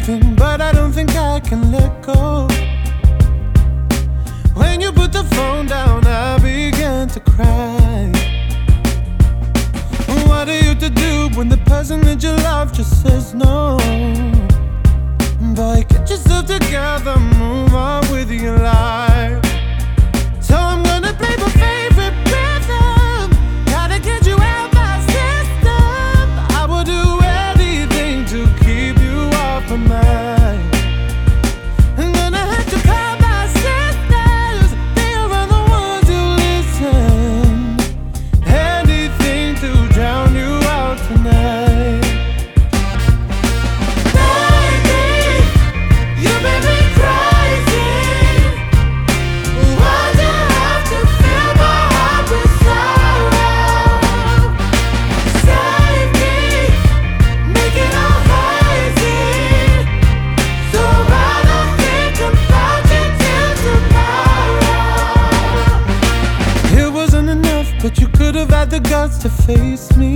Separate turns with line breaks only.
sleeping, but I don't think I can let go. When you put the phone down, I began to cry. What are you to do when the person that you love just says no? Boy, get yourself together, move on with your life. So I'm gonna play my favorite rhythm, gotta get you out my system. I will do anything to keep you off my mind. I'm gonna have to call my sisters, they are the ones who listen. Anything to drown you out tonight. But you could have had the guts to face me.